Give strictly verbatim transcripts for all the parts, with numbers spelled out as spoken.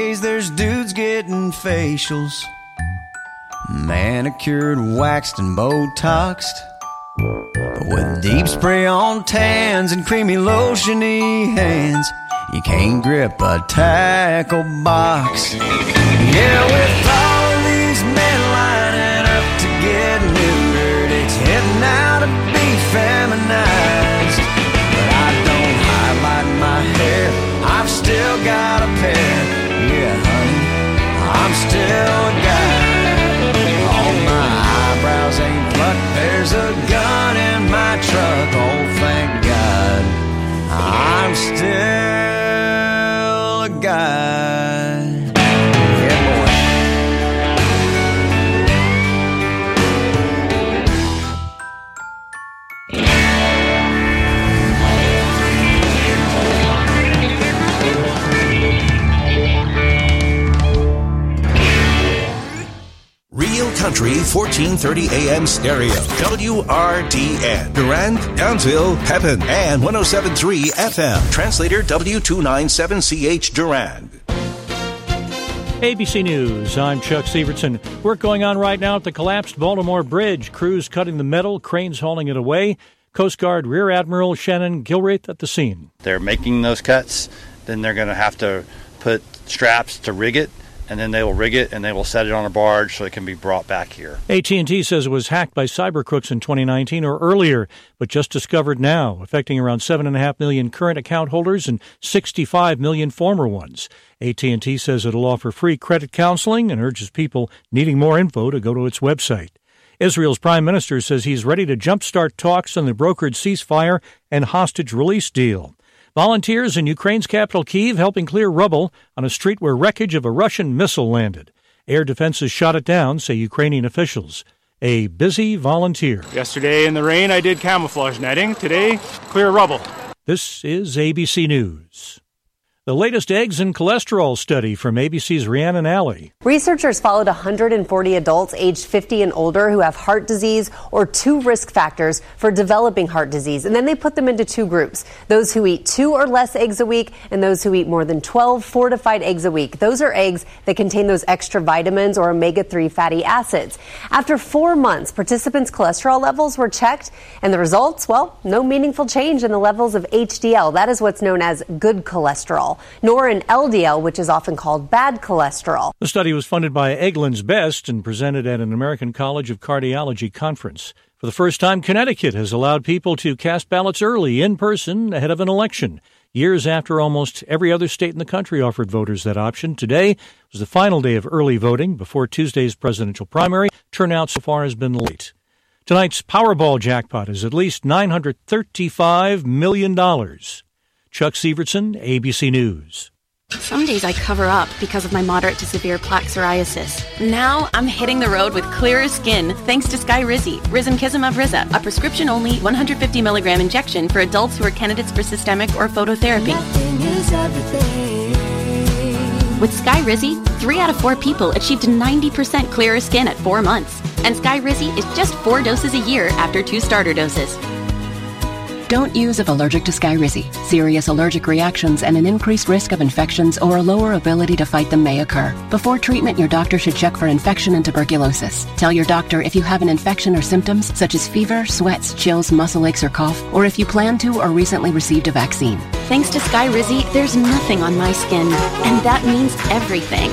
days there's dudes getting facials, manicured, waxed, and Botoxed, but with deep spray on tans and creamy lotiony hands, you can't grip a tackle box. Yeah, with all these men lining up to get neutered, it's heading out to be feminized. But I don't highlight my hair, I've still got a pair. Yeah, honey, I'm still a guy. All my eyebrows ain't plucked, there's a gun in my truck. Oh, thank God, I'm still a guy. Yeah, boy. Real Country fourteen thirty A M stereo. W R D N. Durand, Townsville, Pepin, and one oh seven point three F M. Translator W two ninety-seven C H Durand. A B C News, I'm Chuck Severson. Work going on right now at the collapsed Baltimore Bridge. Crews cutting the metal, cranes hauling it away. Coast Guard Rear Admiral Shannon Gilreath at the scene. They're making those cuts, then they're going to have to put straps to rig it, and then they will rig it and they will set it on a barge so it can be brought back here. A T and T says it was hacked by cyber crooks in twenty nineteen or earlier, but just discovered now, affecting around seven point five million current account holders and sixty-five million former ones. A T and T says it'll offer free credit counseling and urges people needing more info to go to its website. Israel's prime minister says he's ready to jumpstart talks on the brokered ceasefire and hostage release deal. Volunteers in Ukraine's capital, Kyiv, helping clear rubble on a street where wreckage of a Russian missile landed. Air defenses shot it down, say Ukrainian officials. A busy volunteer. Yesterday in the rain, I did camouflage netting. Today, clear rubble. This is A B C News. The latest eggs and cholesterol study from A B C's Rhiannon Alley. Researchers followed one hundred forty adults aged fifty and older who have heart disease or two risk factors for developing heart disease. And then they put them into two groups, those who eat two or less eggs a week and those who eat more than twelve fortified eggs a week. Those are eggs that contain those extra vitamins or omega three fatty acids. After four months, participants' cholesterol levels were checked, and the results, well, no meaningful change in the levels of H D L. That is what's known as good cholesterol. Nor in L D L, which is often called bad cholesterol. The study was funded by Eggland's Best and presented at an American College of Cardiology conference. For the first time, Connecticut has allowed people to cast ballots early, in person, ahead of an election. Years after almost every other state in the country offered voters that option, today was the final day of early voting before Tuesday's presidential primary. Turnout so far has been late. Tonight's Powerball jackpot is at least nine hundred thirty-five million dollars. Chuck Severson, A B C News. Some days I cover up because of my moderate to severe plaque psoriasis. Now I'm hitting the road with clearer skin thanks to Skyrizi, Risankizumab Riza, a prescription-only one hundred fifty milligram injection for adults who are candidates for systemic or phototherapy. With Skyrizi, three out of four people achieved ninety percent clearer skin at four months. And Skyrizi is just four doses a year after two starter doses. Don't use if allergic to Skyrizi. Serious allergic reactions and an increased risk of infections or a lower ability to fight them may occur. Before treatment, your doctor should check for infection and tuberculosis. Tell your doctor if you have an infection or symptoms such as fever, sweats, chills, muscle aches, or cough, or if you plan to or recently received a vaccine. Thanks to Skyrizi, there's nothing on my skin, and that means everything.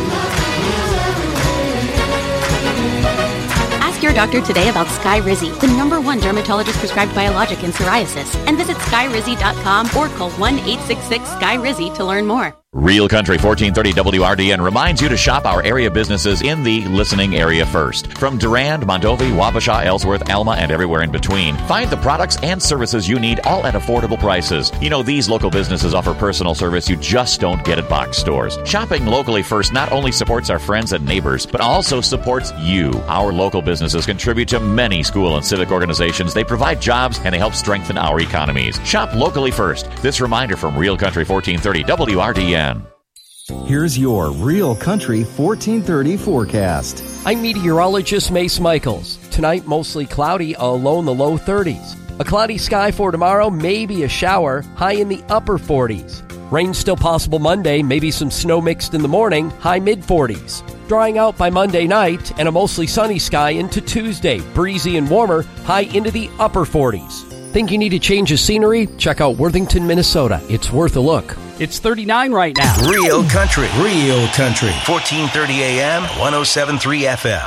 Your doctor today about Skyrizi, the number one dermatologist prescribed biologic in psoriasis, and visit skyrizi dot com or call one eight six six Sky Rizzy to learn more. Real Country fourteen thirty W R D N reminds you to shop our area businesses in the listening area first. From Durand, Mondovi, Wabasha, Ellsworth, Alma, and everywhere in between. Find the products and services you need all at affordable prices. You know, these local businesses offer personal service you just don't get at box stores. Shopping locally first not only supports our friends and neighbors, but also supports you. Our local businesses contribute to many school and civic organizations. They provide jobs and they help strengthen our economies. Shop locally first. This reminder from Real Country fourteen thirty W R D N. Here's your Real Country fourteen thirty forecast. I'm meteorologist Mace Michaels. Tonight, mostly cloudy, a low in the low thirties. A cloudy sky for tomorrow, maybe a shower, high in the upper forties. Rain still possible Monday, maybe some snow mixed in the morning, high mid forties. Drying out by Monday night and a mostly sunny sky into Tuesday. Breezy and warmer, high into the upper forties. Think you need a change of scenery? Check out Worthington, Minnesota. It's worth a look. It's thirty-nine right now. Real country. Real country. fourteen thirty A M, one oh seven point three F M.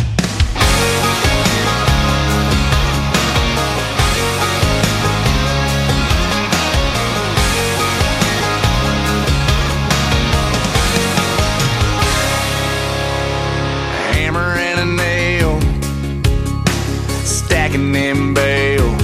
Hammer and a nail, stacking them bales.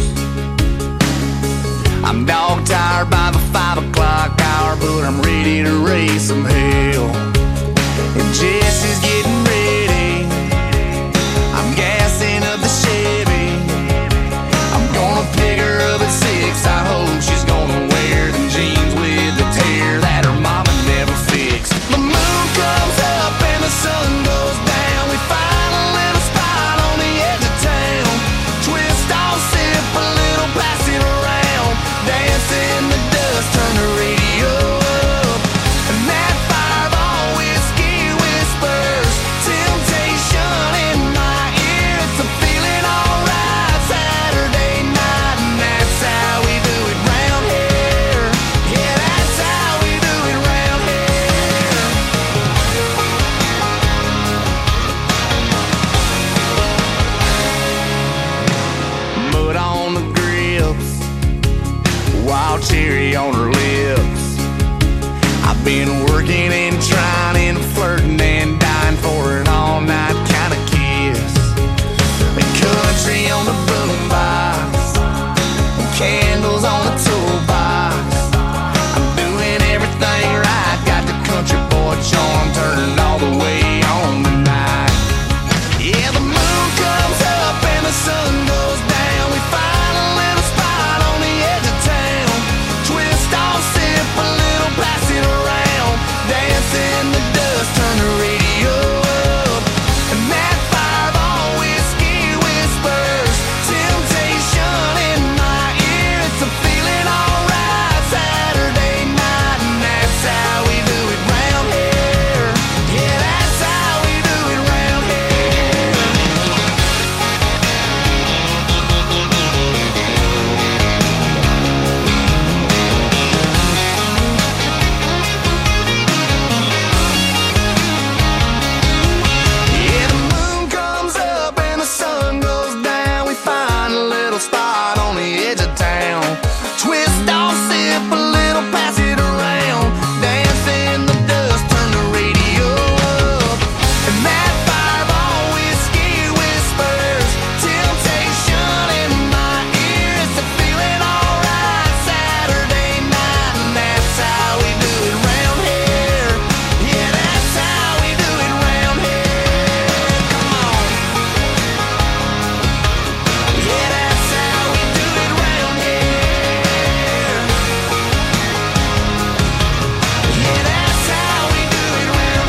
I'm dog tired by the five o'clock hour, but I'm ready to raise some hell. And Jesse's getting ready. I'm gassing up the Chevy. I'm gonna pick her up at six. I hope she's gonna wear them jeans with the tear that her mama never fixed. The moon comes up and the sun goes down. We find a little spot on the edge of town. Twist off, sip a little, pass it around. Dance in the dust, turn the radio up. And that fireball whiskey whispers temptation in my ear. It's a feeling alright Saturday night, and that's how we do it round here. Yeah, that's how we do it round here. Mud on the grips, wild cherry on her lips. I've been working and trying and flirting and dying for an all-night kind of kiss. The country on the boombox, candles on the toolbox. I'm doing everything right, got the country boy charm turned all the way on tonight. Yeah, the moon comes up and the sun goes down. We find a little spot on the edge of town. Twist off, sip a little, pass it around. Dance in the dust, turn the radio up. And that fireball whiskey whispers temptation in my ear. It's a feeling alright Saturday night, and that's how we do it round here. Yeah, that's how we do it round here. Yeah, the moon comes up and the sun goes down. We find a little spot on the edge of town. Twist off, sip a little, pass it around. Dance in the dust, turn the radio up. And that fireball whiskey whispers temptation in my ear. It's a feeling alright Saturday night, and that's how we do it round here. Yeah, that's how we do it round here. Come on. Yeah, that's how we do it round here. Yeah, that's how we do it round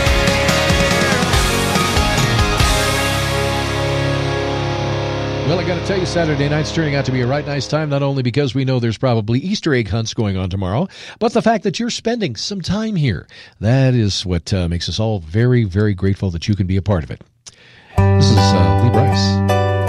here. Well, I got to tell you, Saturday night's turning out to be a right nice time, not only because we know there's probably Easter egg hunts going on tomorrow, but the fact that you're spending some time here. That is what uh, makes us all very, very grateful that you can be a part of it. This is uh, Lee Bryce.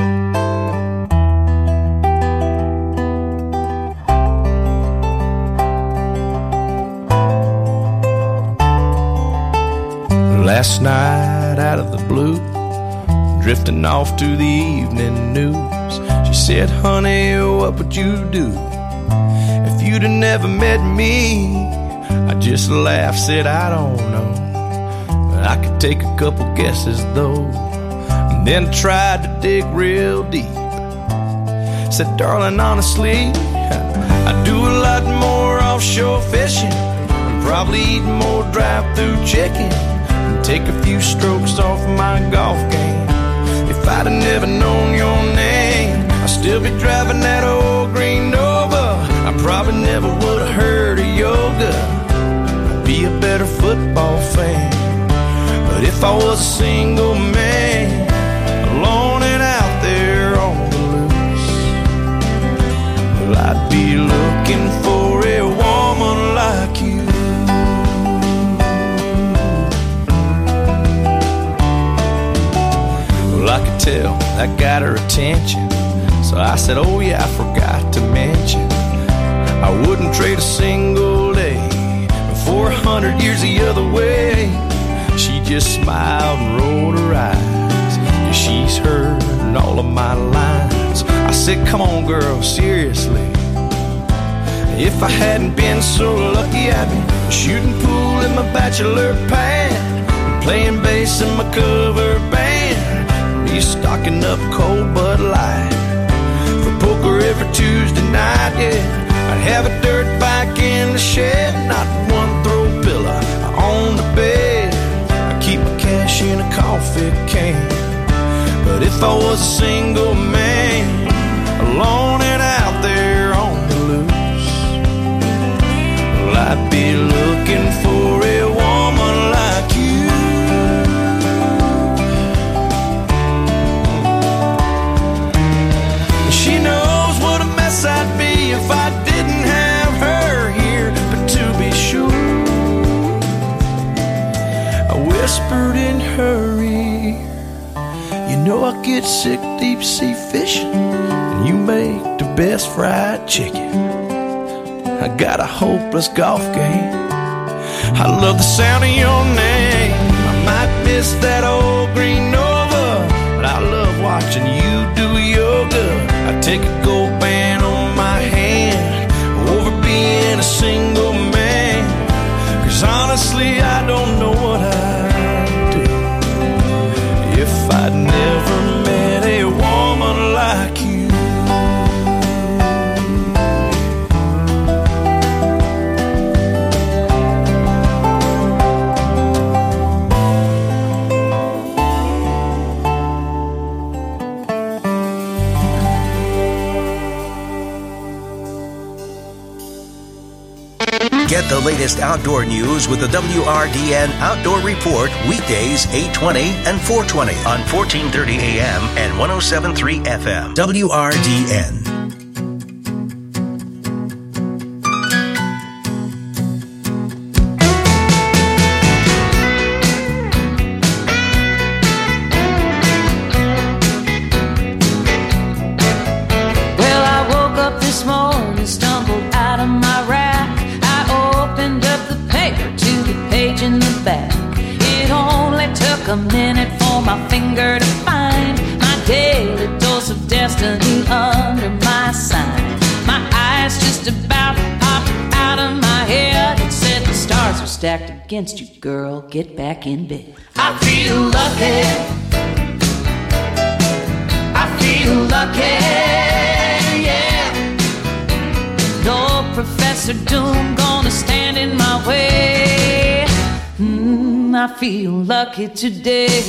Last night out of the blue, drifting off to the evening news, she said, honey, what would you do if you'd have never met me? I just laughed, said, I don't know, but I could take a couple guesses though. And then tried to dig real deep. Said, darling, honestly, I do a lot more offshore fishing, probably eat more drive-through chicken, and take a few strokes off my golf game. If I'd have never known your name, I'd still be driving that old green Nova. I probably never would have heard of yoga. I'd be a better football fan. But if I was a single man, alone and out there on the loose, well, I'd be looking for a woman like tell that got her attention. So I said, oh yeah, I forgot to mention, I wouldn't trade a single day for a hundred years the other way. She just smiled and rolled her eyes. Yeah, she's heard all of my lines. I said, come on girl, seriously. If I hadn't been so lucky, I'd be shooting pool in my bachelor pad, playing bass in my cover band, me stocking up cold Bud Light for poker every Tuesday night. Yeah, I'd have a dirt bike in the shed, not one throw pillow on the bed. I keep my cash in a coffee can. But if I was a single man, alone and out there on the loose, well, I'd be looking for a woman like you. She knows what a mess I'd be if I didn't have her here. But to be sure, I whispered in her ear, you know I get sick deep sea fishing, and you make the best fried chicken. I got a hopeless golf game. I love the sound of your name. I might miss that old green Nova, but I love watching you do yoga. I take a gold band on my hand over being a single man. Cause honestly I don't know what I'd do if I'd never met a woman like you. Get the latest outdoor news with the W R D N Outdoor Report weekdays eight twenty and four twenty on fourteen thirty A M and one oh seven point three F M. W R D N. Well, I woke up this morning, stumbled out of my rack. In the back, it only took a minute for my finger to find my daily dose of destiny under my sign. My eyes just about popped out of my head and said the stars are stacked against you, girl, get back in bed. I feel lucky, I feel lucky, yeah. No Professor Doom gonna stand in my way. Mm, I feel lucky today.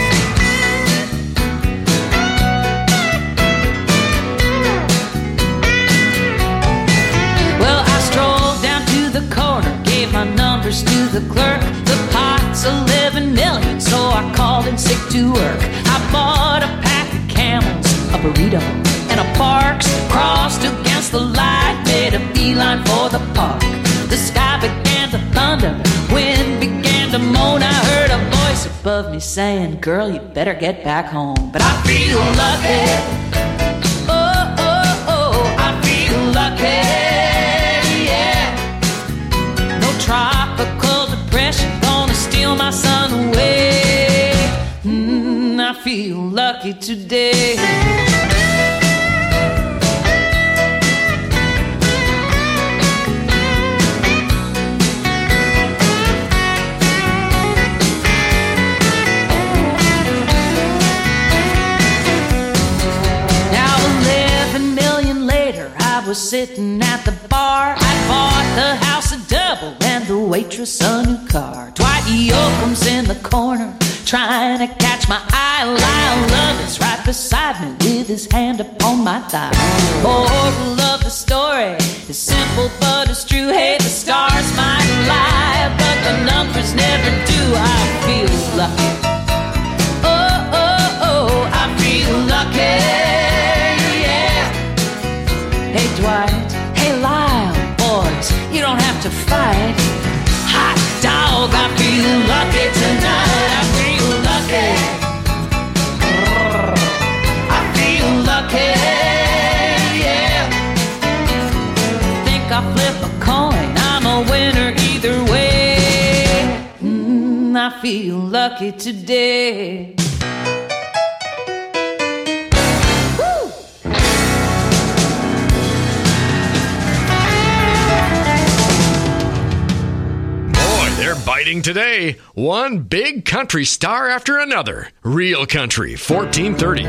Well, I strolled down to the corner, gave my numbers to the clerk. The pot's eleven million, so I called in sick to work. I bought a pack of Camels, a burrito, and a Parks. Crossed against the light, made a beeline for the park. The sky began to thunder, wind began to moan. I heard a voice above me saying, girl, you better get back home. But I feel lucky, oh, oh, oh, I feel lucky, yeah. No tropical depression gonna steal my sun away. Mm, I feel lucky today. Sitting at the bar, I bought the house a double and the waitress a new car. Dwight Yoakam's in the corner trying to catch my eye. Lyle Love is right beside me with his hand upon my thigh. Moral of the story is simple but it's true. Hey, the stars might lie, but the numbers never do. I feel lucky, oh, oh, oh, I feel lucky. Hey Dwight, hey Lyle, boys, you don't have to fight. Hot dog, I feel lucky tonight. I feel lucky. feel lucky today. They're biting today. One big country star after another. Real Country, fourteen thirty.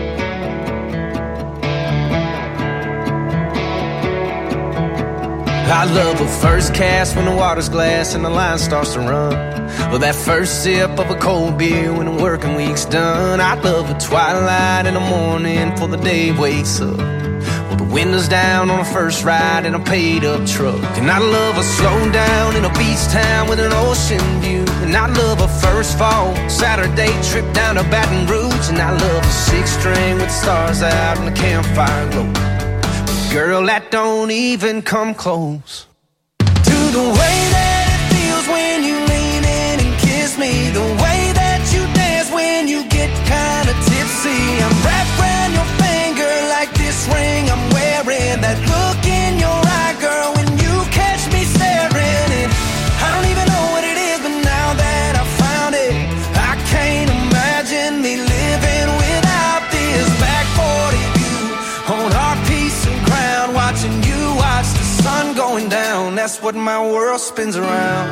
I love a first cast when the water's glass and the line starts to run. Well, that first sip of a cold beer when the working week's done. I love a twilight in the morning before the day wakes up. Well, the windows down on a first ride in a paid-up truck. And I love a slow down in a beach town with an ocean view. And I love a first fall Saturday trip down to Baton Rouge. And I love a six-string with stars out and the campfire glow. Girl, that don't even come close to the way that it feels when you lean in and kiss me. The way that you dance when you get kinda tipsy. I'm wrapped around your finger like this ring I'm wearing. That look in your eye, girl, when you catch me staring. And I don't even know what it is, but now that I found it, I can't imagine me living without this. Back forty view on our piece of ground, watching you watch the sun going down. That's what my world spins around.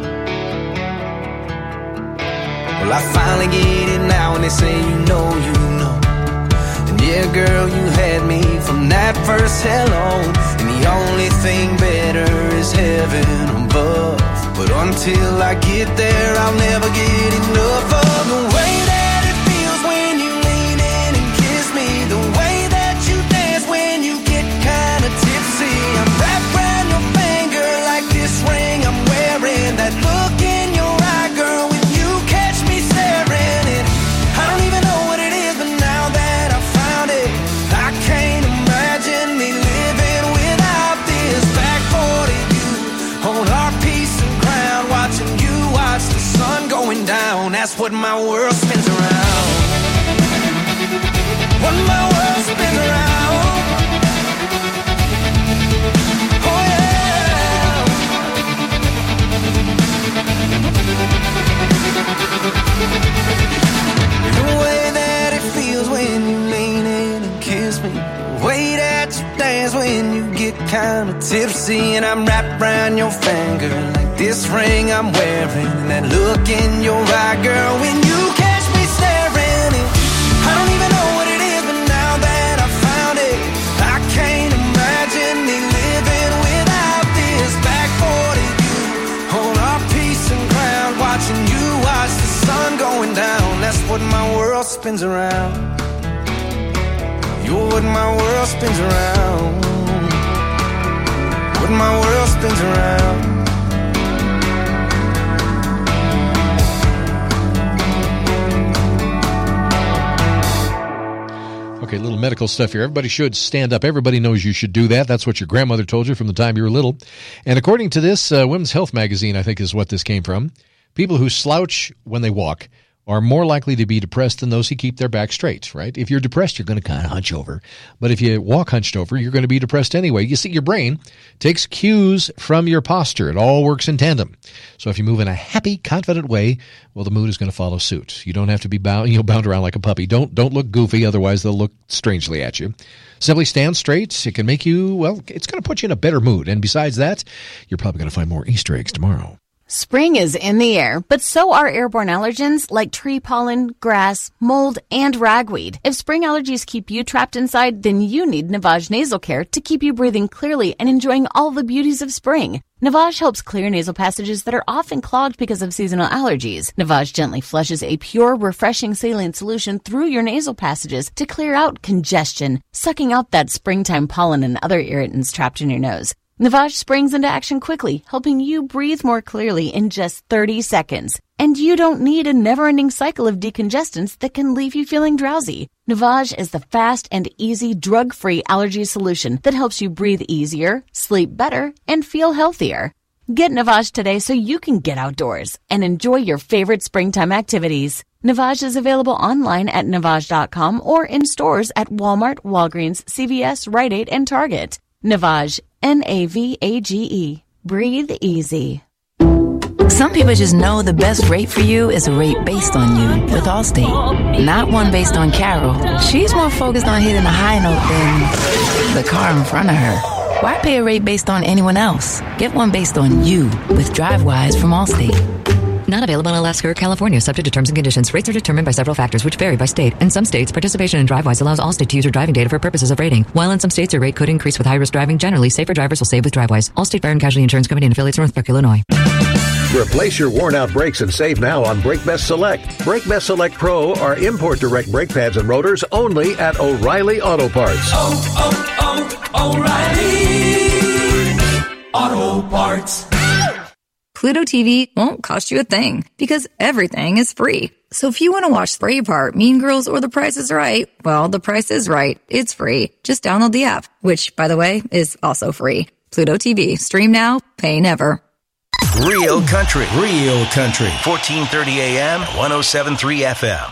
Well, I finally get it now when they say you know, you know. And yeah, girl, you had me from that first hello. And the only thing better is heaven above. But until I get there, I'll never get enough of the way that it feels when you lean in and kiss me. The way that you dance when you get kinda tipsy. I'm wrapped around your finger like this ring I'm wearing. That look in your eye, girl, when you catch me staring. And I don't even know what it is, but now that I found it, I can't imagine me living without this. Back forty view on our piece of ground, watching you watch the sun going down. That's what my world spins around. What my world spins around. Oh yeah. The way that it feels when you lean in and kiss me. The way that you dance when you get kinda tipsy. And I'm wrapped around your finger like this ring I'm wearing. And that look in your eye, girl, when you catch me staring. And I don't even know what it is, but now that I found it, I can't imagine me living without this. Back forty view on our piece of ground, watching you watch the sun going down. That's what my world spins around. You're what my world spins around. What my world spins around. Okay, a little medical stuff here. Everybody should stand up. Everybody knows you should do that. That's what your grandmother told you from the time you were little. And according to this, uh, Women's Health magazine, I think is what this came from, people who slouch when they walk are more likely to be depressed than those who keep their back straight, right? If you're depressed, you're going to kind of hunch over. But if you walk hunched over, you're going to be depressed anyway. You see, your brain takes cues from your posture. It all works in tandem. So if you move in a happy, confident way, well, the mood is going to follow suit. You don't have to be bound, you know, bound around like a puppy. Don't don't look goofy, otherwise they'll look strangely at you. Simply stand straight. It can make you, well, it's going to put you in a better mood. And besides that, you're probably going to find more Easter eggs tomorrow. Spring is in the air, but so are airborne allergens like tree pollen, grass, mold, and ragweed. If spring allergies keep you trapped inside, then you need Navage Nasal Care to keep you breathing clearly and enjoying all the beauties of spring. Navage helps clear nasal passages that are often clogged because of seasonal allergies. Navage gently flushes a pure, refreshing saline solution through your nasal passages to clear out congestion, sucking out that springtime pollen and other irritants trapped in your nose. Navage springs into action quickly, helping you breathe more clearly in just thirty seconds. And you don't need a never-ending cycle of decongestants that can leave you feeling drowsy. Navage is the fast and easy drug-free allergy solution that helps you breathe easier, sleep better, and feel healthier. Get Navage today so you can get outdoors and enjoy your favorite springtime activities. Navage is available online at navage dot com or in stores at Walmart, Walgreens, C V S, Rite Aid, and Target. Navage, N A V A G E. Breathe easy. Some people just know the best rate for you is a rate based on you with Allstate, not one based on Carol. She's more focused on hitting a high note than the car in front of her. Why pay a rate based on anyone else? Get one based on you with DriveWise from Allstate. Not available in Alaska or California, subject to terms and conditions. Rates are determined by several factors, which vary by state. In some states, participation in DriveWise allows Allstate to use your driving data for purposes of rating. While in some states, your rate could increase with high-risk driving. Generally, safer drivers will save with DriveWise. Allstate Fire and Casualty Insurance Company and affiliates, Northbrook, Illinois. Replace your worn-out brakes and save now on Brake Best Select. Brake Best Select Pro are import-direct brake pads and rotors only at O'Reilly Auto Parts. Oh, oh, oh, O'Reilly Auto Parts. Pluto T V won't cost you a thing because everything is free. So if you want to watch Braveheart, Mean Girls, or The Price is Right, well, The Price is Right. It's free. Just download the app, which, by the way, is also free. Pluto T V. Stream now, pay never. Real country, real country. fourteen thirty A M, one oh seven point three F M.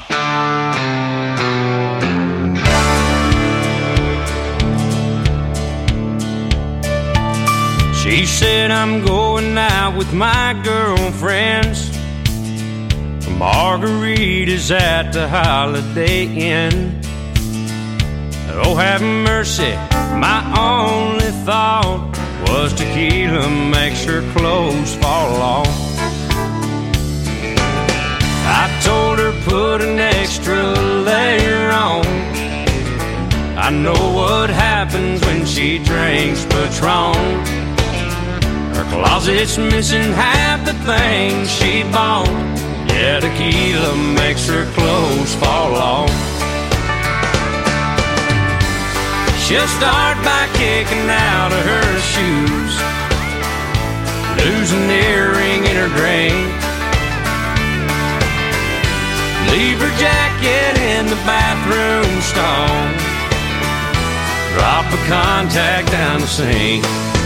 She said I'm going out with my girlfriends for margaritas at the Holiday Inn. Oh, have mercy, my only thought was tequila makes her clothes fall off. I told her put an extra layer on. I know what happens when she drinks Patron. Her closet's missing half the things she bought. Yeah, tequila makes her clothes fall off. She'll start by kicking out of her shoes, lose an earring in her drink, leave her jacket in the bathroom stall, drop a contact down the sink.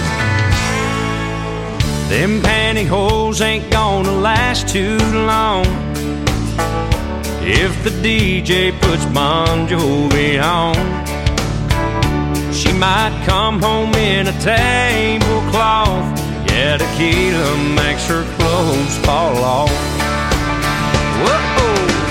Them pantyhose ain't gonna last too long if the D J puts Bon Jovi on. She might come home in a tablecloth. Yeah, tequila makes her clothes fall off. Whoa!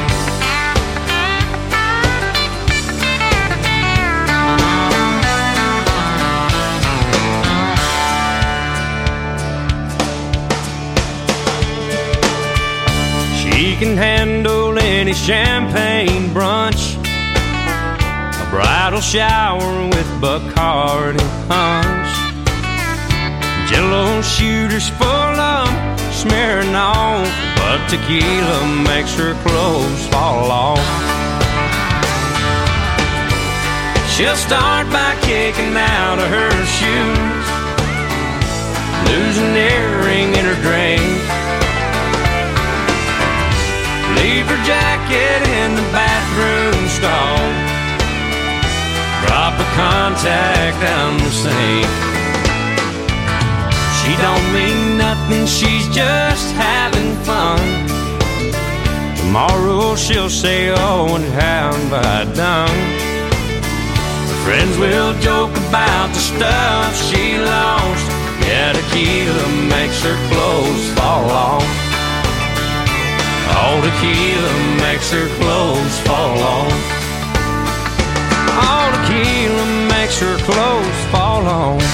She can handle any champagne brunch, a bridal shower with Bacardi punch, Jello shooters full of smearing off, but tequila makes her clothes fall off. She'll start by kicking out of her shoes, lose an earring in her drink, leave her jacket in the bathroom stall, drop a contact down the sink. She don't mean nothing, she's just having fun. Tomorrow she'll say, oh, and how have I done? Her friends will joke about the stuff she lost. Yeah, tequila makes her clothes fall off. All tequila makes her clothes fall off. All tequila makes her clothes fall off.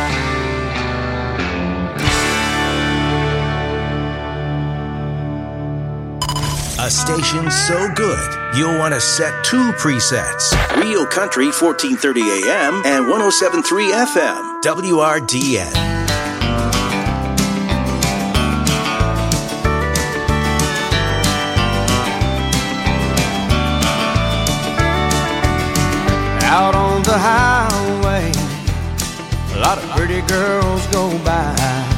A station so good, you'll want to set two presets. Real Country, fourteen thirty A M and one oh seven point three F M, W R D N. Out on the highway, a lot of pretty girls go by,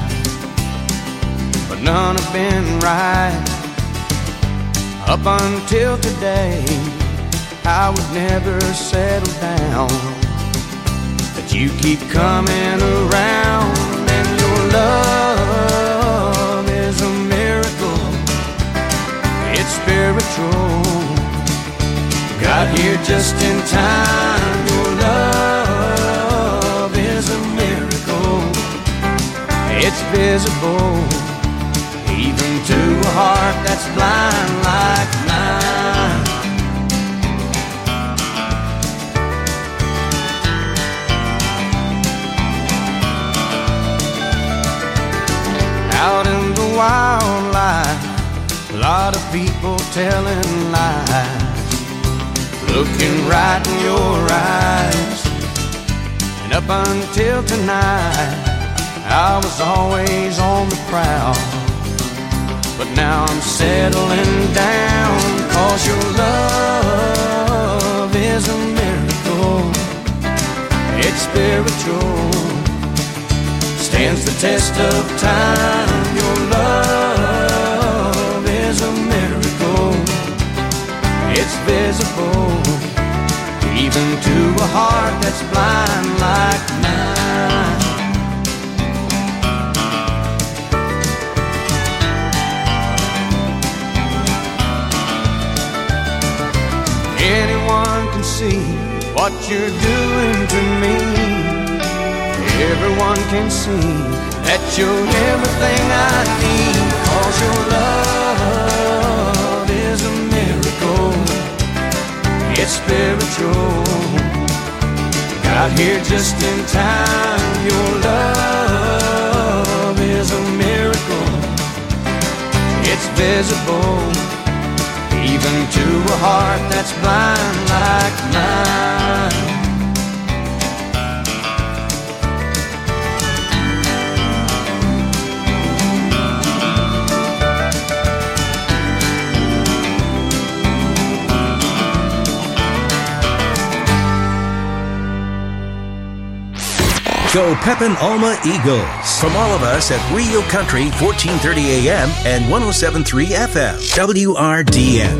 but none have been right. Up until today, I would never settle down, but you keep coming around, and your love is a miracle. It's spiritual. Got here just in time. Your love is a miracle. It's visible, even to a heart that's blind like mine. Out in the wild life, a lot of people telling lies, looking right in your eyes. And up until tonight, I was always on the prowl, but now I'm settling down, 'cause your love is a miracle. It's spiritual, stands the test of time. Your love is a miracle. It's visible, even to a heart that's blind like mine. Anyone can see what you're doing to me. Everyone can see that you're everything I need, 'cause your love is a miracle. It's spiritual, got here just in time. Your love is a miracle. It's visible, even to a heart that's blind like mine. Go Pepin Alma Eagles. From all of us at Rio Country, fourteen thirty A M and one oh seven point three F M, W R D N.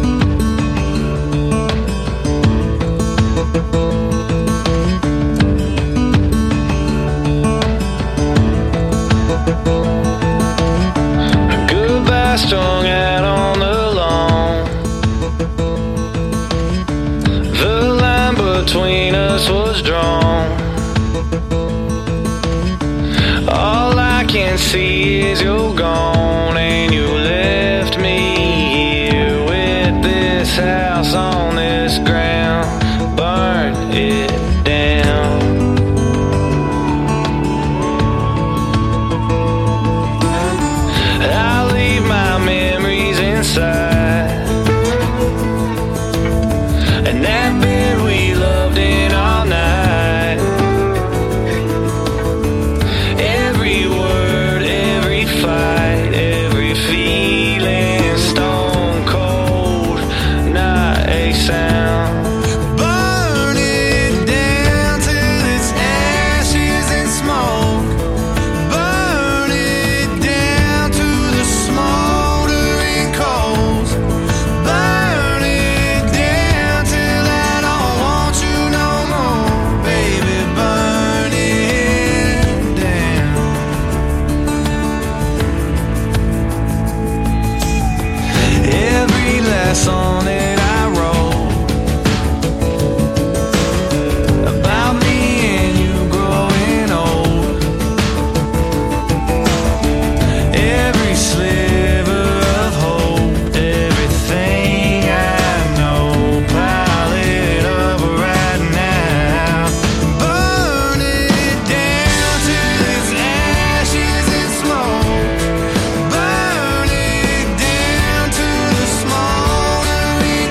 Goodbye strung out on the lawn. The line between us was drawn. All I can see is you're gone, and you left me here with this house on this ground. Burn it down. I'll leave my memories inside, and that bed we loved in all night. Every word, every fight, every feeling, stone cold, not a sound. Burn it down till it's ashes and smoke. Burn it down to the smoldering coals. Burn it down till I don't want you no more, baby. Burn it down. Every last song that I wrote about me and you growing old, every sliver of hope, everything I know, pile it up right now. Burn it down till it's ashes and smoke. Burn it down to the smoldering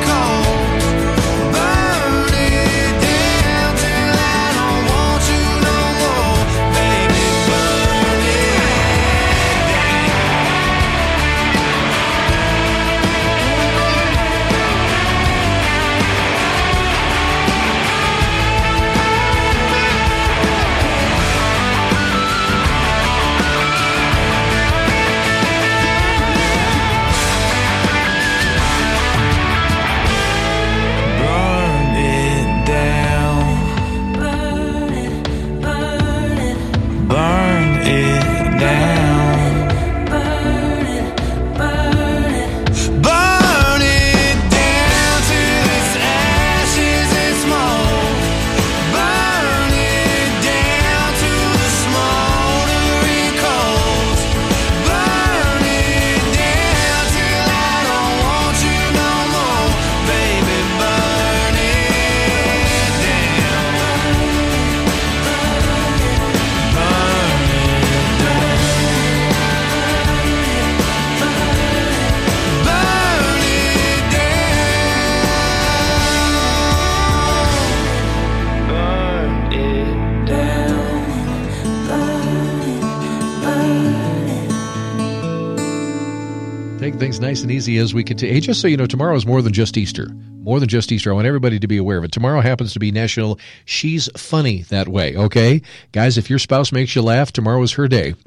things nice and easy as we continue. Hey, just so you know, tomorrow is more than just Easter. More than just Easter. I want everybody to be aware of it. Tomorrow happens to be National She's Funny That Way, okay? Guys, if your spouse makes you laugh, tomorrow is her day.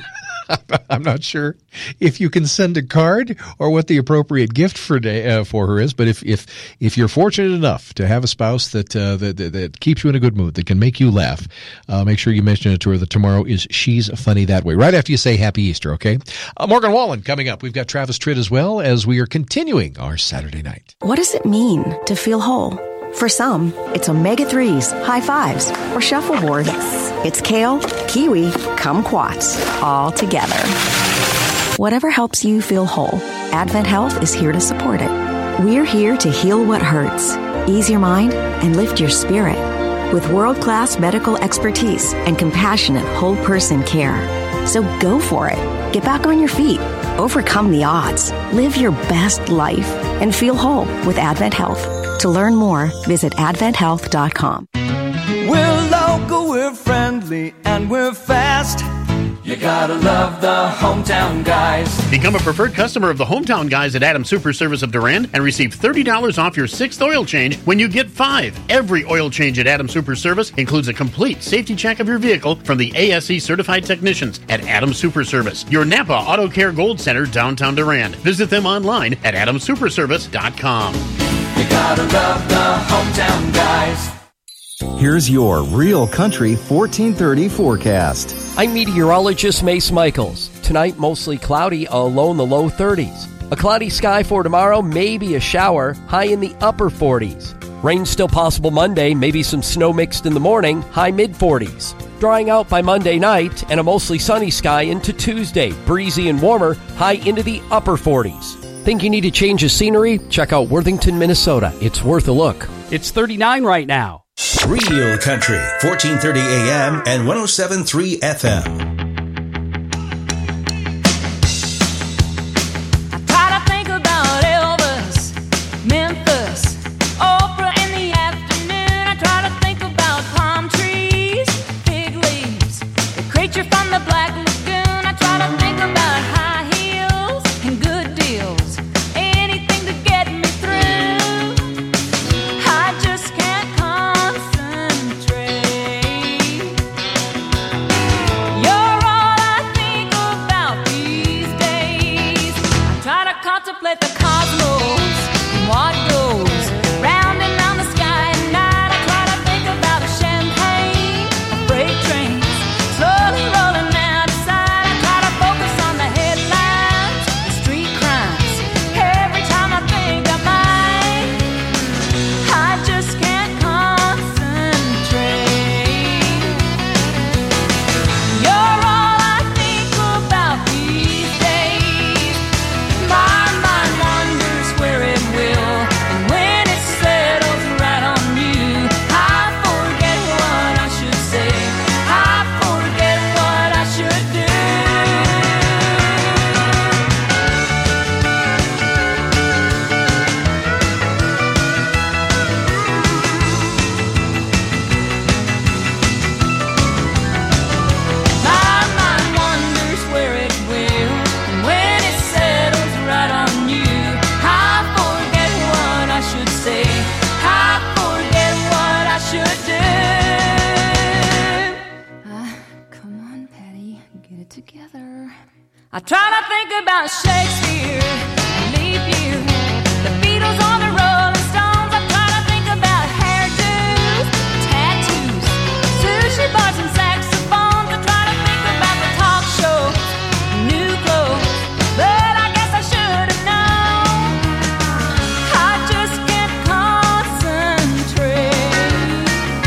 I'm not sure if you can send a card or what the appropriate gift for day, uh, for her is, but if if if you're fortunate enough to have a spouse that, uh, that, that that keeps you in a good mood, that can make you laugh, uh, make sure you mention it to her that tomorrow is She's Funny That Way. Right after you say Happy Easter, okay? Uh, Morgan Wallen coming up. We've got Travis Tritt as well as we are continuing our Saturday night. What does it mean to feel whole? For some, it's omega threes, high fives, or shuffleboard. Yes. It's kale, kiwi, kumquats, all together. Whatever helps you feel whole, Advent Health is here to support it. We're here to heal what hurts, ease your mind, and lift your spirit with world-class medical expertise and compassionate whole person care. So go for it. Get back on your feet. Overcome the odds. Live your best life and feel whole with Advent Health. To learn more, visit advent health dot com. We're local, we're friendly, and we're fast. You gotta love the Hometown Guys. Become a preferred customer of the Hometown Guys at Adams Super Service of Durand and receive thirty dollars off your sixth oil change when you get five. Every oil change at Adams Super Service includes a complete safety check of your vehicle from the A S E certified technicians at Adams Super Service, your Napa Auto Care Gold Center, downtown Durand. Visit them online at adams super service dot com. You gotta love the Hometown Guys. Here's your Real Country fourteen thirty forecast. I'm meteorologist Mace Michaels. Tonight, mostly cloudy, a low in the low thirties. A cloudy sky for tomorrow, maybe a shower, high in the upper forties. Rain still possible Monday, maybe some snow mixed in the morning, high mid forties. Drying out by Monday night, and a mostly sunny sky into Tuesday, breezy and warmer, high into the upper forties. Think you need a change of scenery? Check out Worthington, Minnesota. It's worth a look. It's thirty-nine right now. Real Country, fourteen thirty A M and one oh seven point three F M. I try to think about Shakespeare, leap year, the Beatles on the Rolling Stones. I try to think about hairdos, tattoos, sushi bars and saxophones. I try to think about the talk shows, new clothes, but I guess I should have known. I just can't concentrate.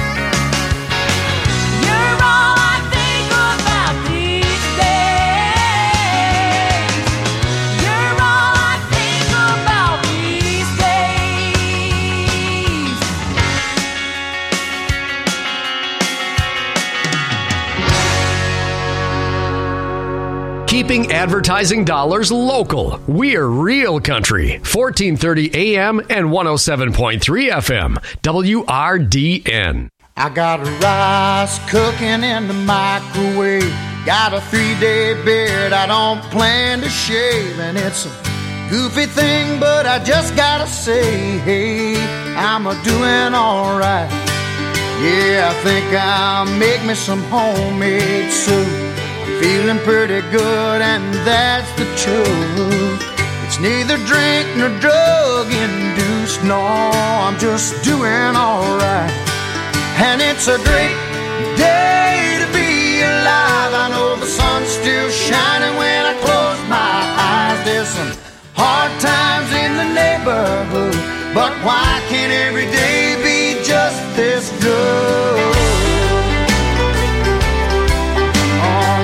You're all I think about these days. Keeping advertising dollars local. We're Real Country, fourteen thirty A M and one oh seven point three F M, W R D N. I got rice cooking in the microwave. Got a three-day beard I don't plan to shave. And it's a Goofy thing, but I just gotta say, hey, I'm a doing alright. Yeah, I think I'll make me some homemade soup. I'm feeling pretty good, and that's the truth. It's neither drink nor drug induced, no, I'm just doing alright. And it's a great day to be alive. I know the sun's still shining when I close my eyes. There's some hard times in the neighborhood, but why can't every day be just this good? Oh,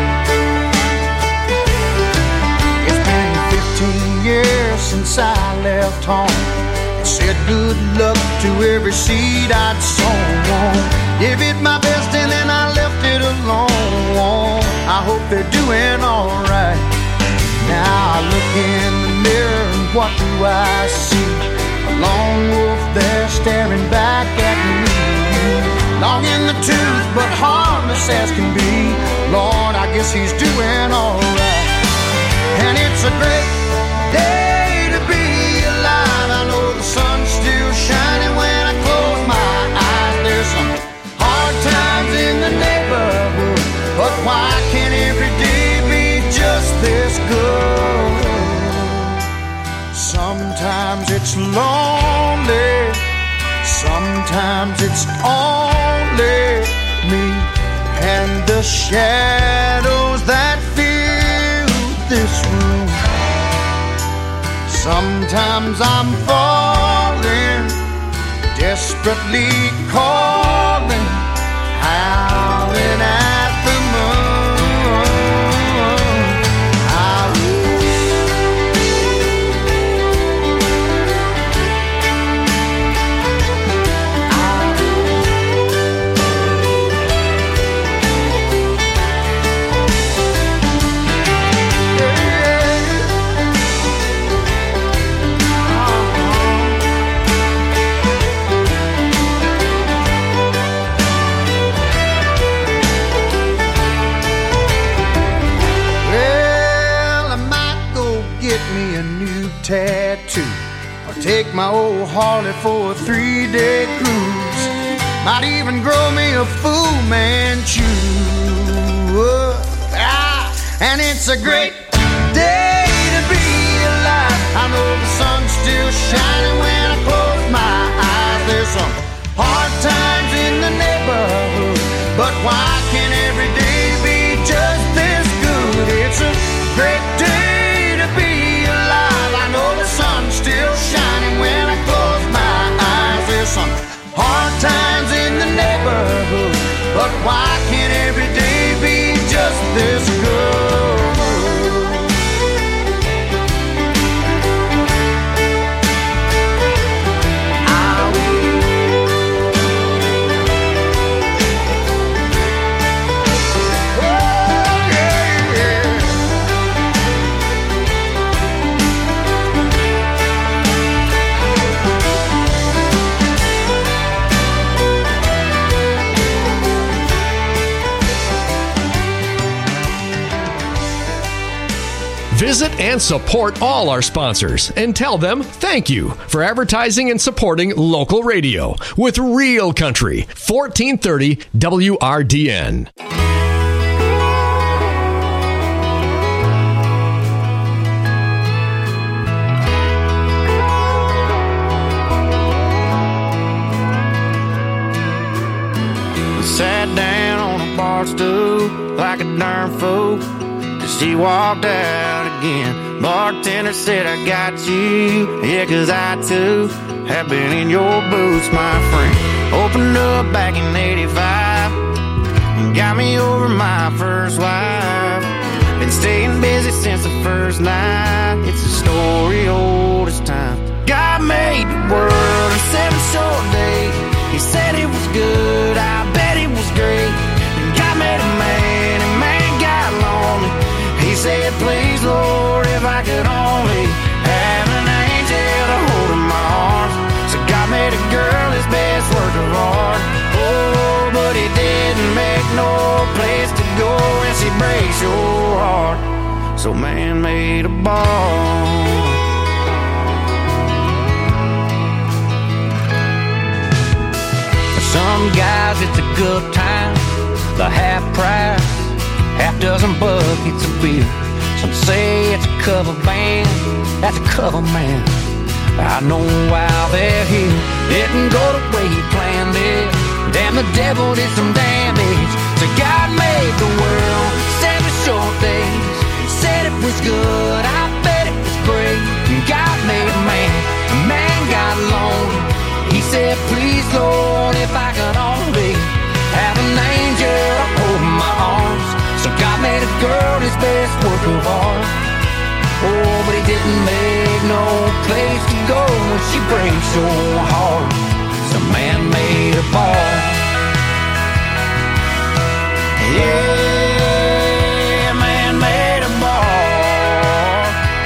yeah. It's been fifteen years since I left home. Said good luck to every seed I'd sown. Gave it my best and then I left it alone. I hope they're doing alright. Now I look in the mirror and what do I see? A lone wolf there staring back at me. Long in the tooth but harmless as can be. Lord, I guess he's doing alright. And it's a great day to be alive. I know the sun's still shining when I close my eyes. There's some hard times in the neighborhood, but why can't every day be just this good? Sometimes it's lonely, sometimes it's only me and the shadows that fill this room. Sometimes I'm falling, desperately calling, howling at the moon. I tattoo, or take my old Harley for a three-day cruise. Might even grow me a Fu Manchu. Ah, and it's a great day to be alive. I know the sun's still shining when I close my eyes. There's some hard times in the neighborhood, but why can't every day be just this good? It's a great day to be alive. I know the sun's still shining when I close my eyes. There's some hard times in the neighborhood, but why can't every day be just this good? Visit and support all our sponsors and tell them thank you for advertising and supporting local radio with Real Country, fourteen thirty W R D N. Sat down on a bar stool like a darn fool. She walked out again. Bartender said, I got you. Yeah, 'cause I too have been in your boots, my friend. Opened up back in eighty-five and got me over my first wife. Been staying busy since the first night. It's a story old as time. God made the world in seven short days. He said it was good, I bet it was great. And God made a man, and man got lonely. He said, please, Lord, if I could only have an angel to hold in my arms. So God made a girl his best work of art. Oh, but he didn't make no place to go when she breaks your heart. So man made a ball. some guys it's a good time. The half price, half dozen buckets of beer. Some say it's a cover band, that's a cover man. I know why they're here. Didn't go the way he planned it. Damn, the devil did some damage. So God made the world, seven short days. Said it was good, I bet it was great. God made a man, a man got lonely. He said, please Lord, if I could only have an angel to hold my arms. So God made a girl his best work of art. Oh, but he didn't make no place to go when she breaks so hard. So man made a bar. Yeah, man made a bar.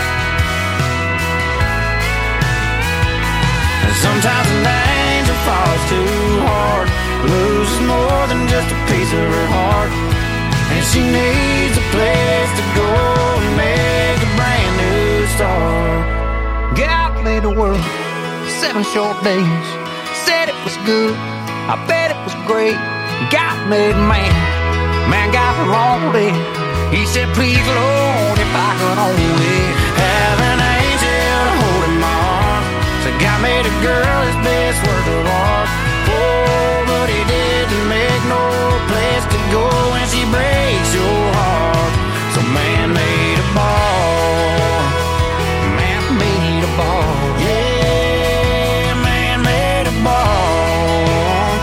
And sometimes an angel falls too hard, loses more than just a piece of her heart. And she needs a place to go and make a brand new start. God made the world, seven short days. Said it was good, I bet it was great. God made man, man got lonely. He said, please Lord, if I could only have an angel to hold in my arms. So God made a girl his best work of art. Oh, but he didn't make no place to go when she breaks your heart. So man made a ball. Man made a ball. Yeah, man made a ball.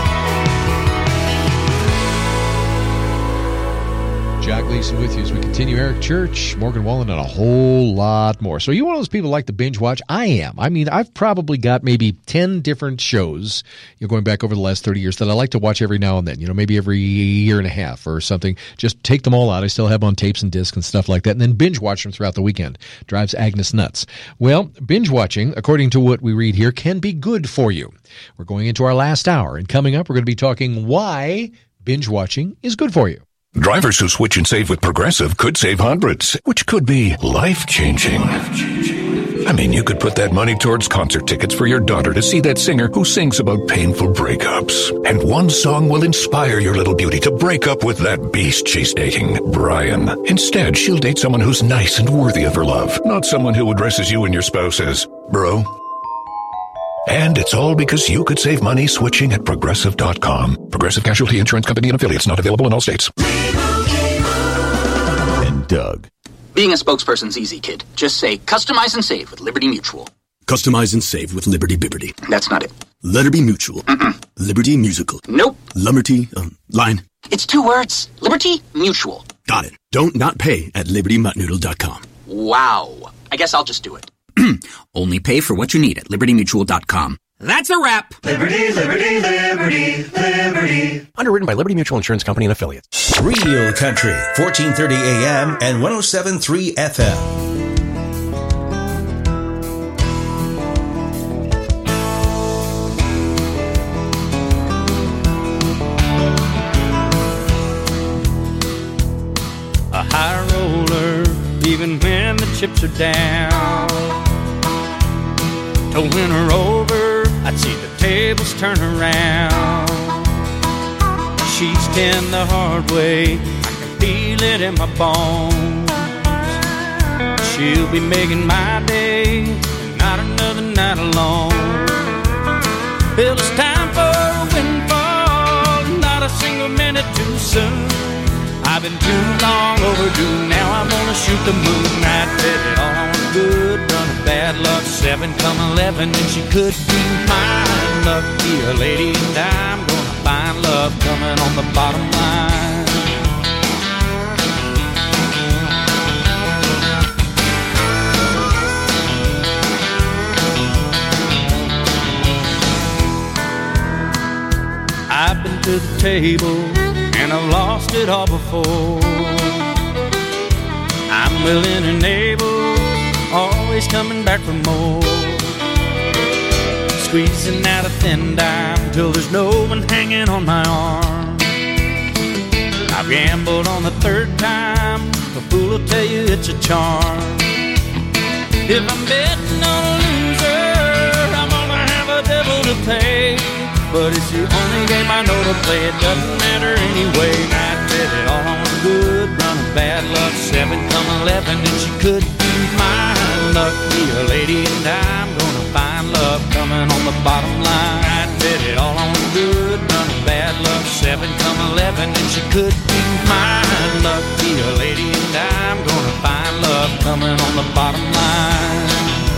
Jack Gleason with you as we continue. Eric Church, Morgan Wallen, and a whole lot more. So you one of those people who like to binge watch? I am. I mean, I've probably got maybe ten different shows, you know, going back over the last thirty years that I like to watch every now and then, you know, maybe every year and a half or something. Just take them all out. I still have them on tapes and discs and stuff like that, and then binge watch them throughout the weekend. Drives Agnes nuts. Well, binge watching, according to what we read here, can be good for you. We're going into our last hour, and coming up, we're going to be talking why binge watching is good for you. Drivers who switch and save with Progressive could save hundreds, which could be life-changing. I mean, you could put that money towards concert tickets for your daughter to see that singer who sings about painful breakups. And one song will inspire your little beauty to break up with that beast she's dating, Brian. Instead, she'll date someone who's nice and worthy of her love, not someone who addresses you and your spouse as, bro. And it's all because you could save money switching at Progressive dot com. Progressive Casualty Insurance Company and affiliates, not available in all states. And Doug. Being a spokesperson's easy, kid. Just say, customize and save with Liberty Mutual. Customize and save with Liberty Bibberty. That's not it. Liberty Mutual. Mm-mm. Liberty Musical. Nope. Lumberty, um, line. It's two words. Liberty Mutual. Got it. Don't not pay at Liberty Mutt Noodle dot com. Wow. I guess I'll just do it. Only pay for what you need at Liberty Mutual dot com. That's a wrap. Liberty, liberty, liberty, liberty. Underwritten by Liberty Mutual Insurance Company and affiliates. Real Country, fourteen thirty A M and one oh seven point three F M. A high roller, even when the chips are down. Towing her over, I'd see the tables turn around. She's ten the hard way, I can feel it in my bones. She'll be making my day, not another night alone. Well, it's time for a windfall, not a single minute too soon. I've been too long overdue, now I'm gonna shoot the moon. I bet it all on a good run of bad luck. Seven come eleven and she could be mine. Lucky a lady and I'm gonna find love coming on the bottom line. I've been to the table and I've lost it all before. I'm willing and able, always coming back for more. Squeezing out a thin dime till there's no one hanging on my arm. I've gambled on the third time, a fool will tell you it's a charm. If I'm betting on a loser, I'm gonna have a devil to pay. But it's the only game I know to play, it doesn't matter anyway. I bet it all on good run of bad luck. Seven come eleven, and she could be mine. Luck be a lady, and I'm gonna find love coming on the bottom line. I bet it all on good run of bad luck. Seven come eleven, and she could be mine. Luck be a lady, and I'm gonna find love coming on the bottom line.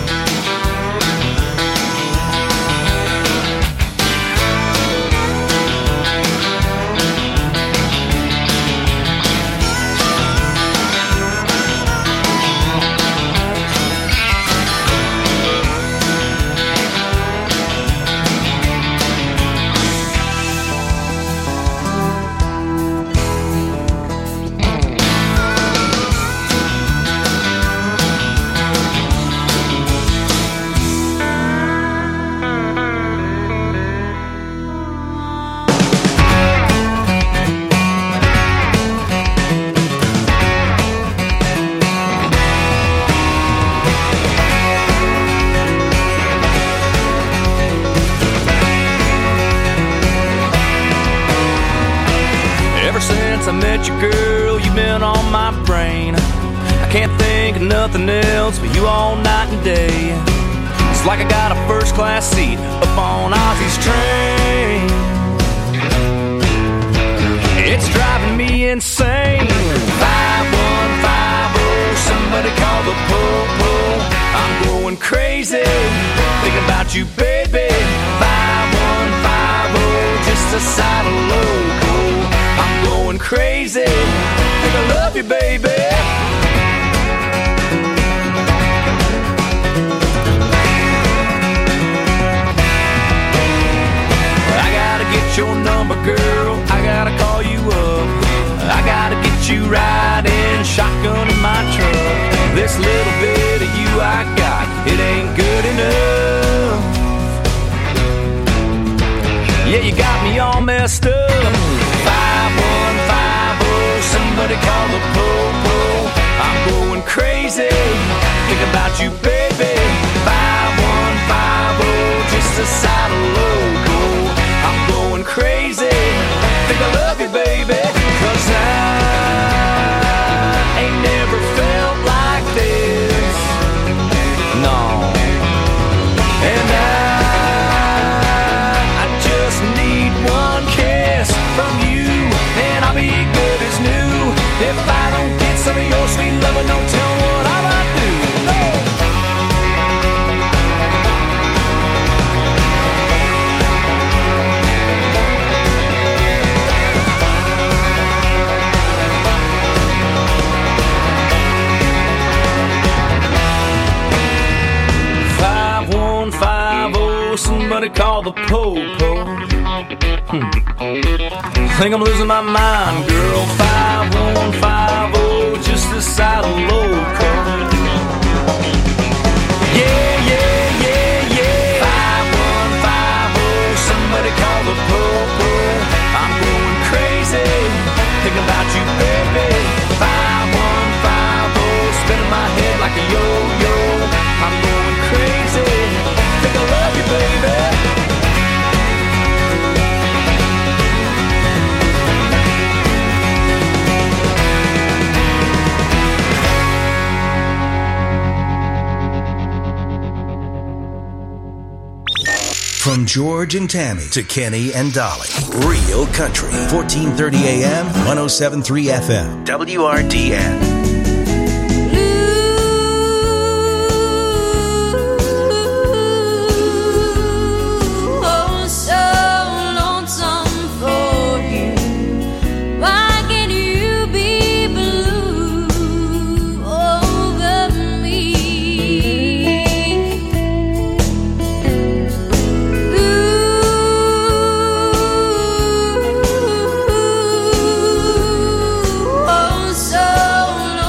Since I met you, girl, you've been on my brain. I can't think of nothing else but you all night and day. It's like I got a first-class seat up on Ozzy's train. It's driving me insane. five one five oh, somebody call the po-po. I'm going crazy, thinking about you, baby. five one five oh, just a side of loco. I'm going crazy, think I love you, baby. I gotta get your number, girl, I gotta call you up. I gotta get you riding shotgun in my truck. This little bit of you I got, it ain't good enough. Yeah, you got me all messed up. five one five oh, somebody call the po-po. I'm going crazy, think about you, baby. five one five oh, just a side of loco. I'm going crazy, think I love you, baby. Cause I ain't never felt like this, no. And I, I just need one kiss from you, and I'll be good as new. If I don't get some of your sweet loving, don't tell me what I might do. No. five one five oh, somebody call the po-po. Hmm. Think I'm losing my mind, girl. five one five oh, just a side of loco. Yeah, yeah, yeah, yeah. five one five oh, somebody call the po-po. I'm going crazy, thinking about you, baby. five one five oh, spinning my head like a yo-yo. I'm going crazy, think I love you, baby. From George and Tammy to Kenny and Dolly. Real Country. fourteen thirty A M, one oh seven point three F M. W R D N. So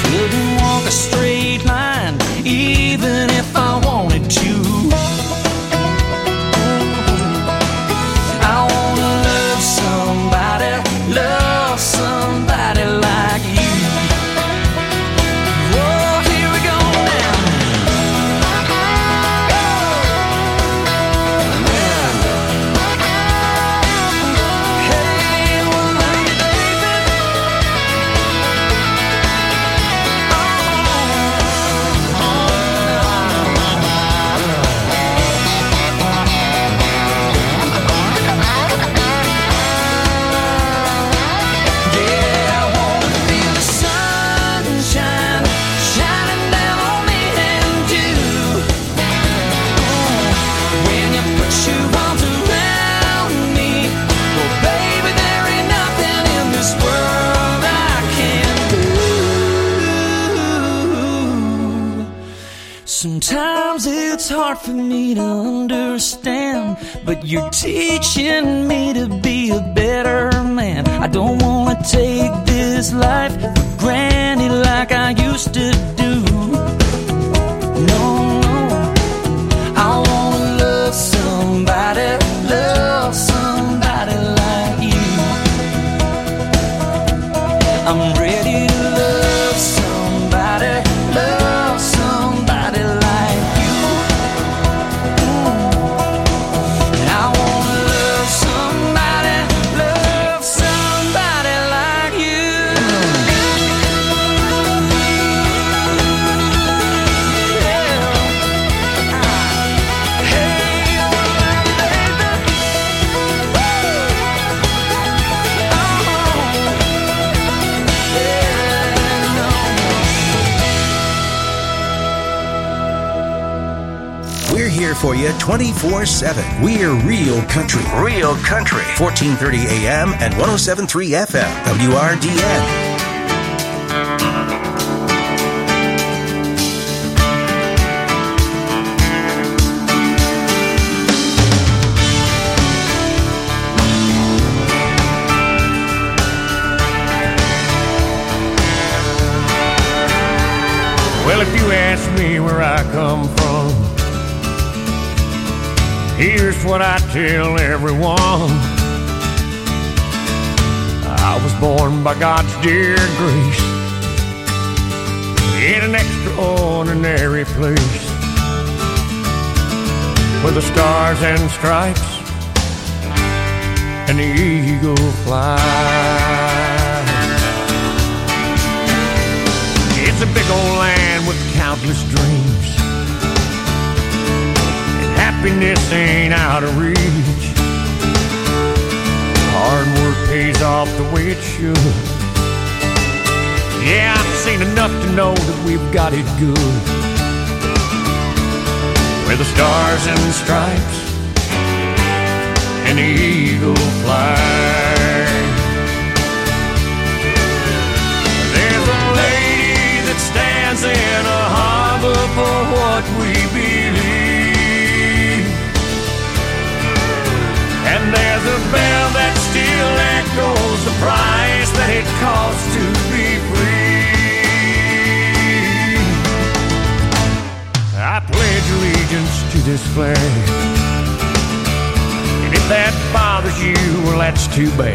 wouldn't walk a straight line, even if I wanted to. I wanna love somebody, love somebody like you. Oh, here we go now. Hey, well, love you, baby. Sometimes it's hard for me to understand, but you're teaching me to be a better man. I don't wanna take this life for granted like I used to do. No, no, I wanna love somebody, love somebody like you. I'm ready to love somebody, love somebody like you. Mm. I wanna love somebody, love somebody like you. We're here for you twenty-four seven. We're Real Country. Real Country. fourteen thirty A M and one oh seven point three F M. W R D N. Well, if you ask me where I come from, here's what I tell everyone. I was born by God's dear grace in an extraordinary place where the stars and stripes and the eagle fly. It's a big old land with countless dreams, and happiness ain't out of reach. Hard work pays off the way it should. Yeah, I've seen enough to know that we've got it good, where the stars and stripes and the eagle fly. There's a lady that stands in a harbor for what we believe, and there's a bell that still echoes the price that it costs to be free. I pledge allegiance to this flag, and if that bothers you, well, that's too bad.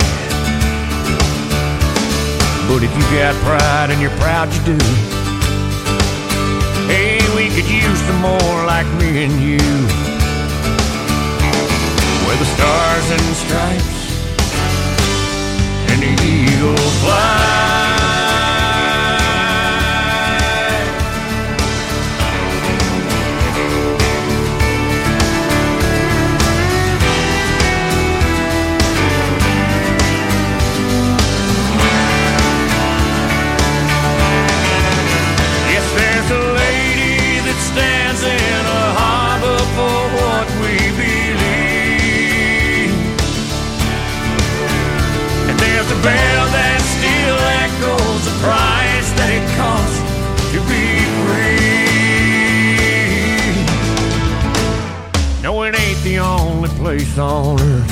But if you got pride and you're proud you do, hey, we could use some more like me and you, where the stars and stripes and the eagle fly. Yes, there's a lady that stands in a harbor for what we believe, and there's a bell that still echoes the price that it costs to be free. No, it ain't the only place on earth,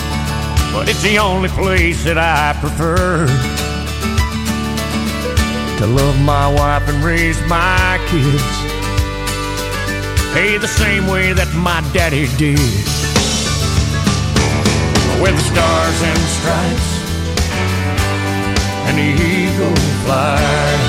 but it's the only place that I prefer. to love my wife and raise my kids, hey, the same way that my daddy did. With the stars and stripes and the eagle flies,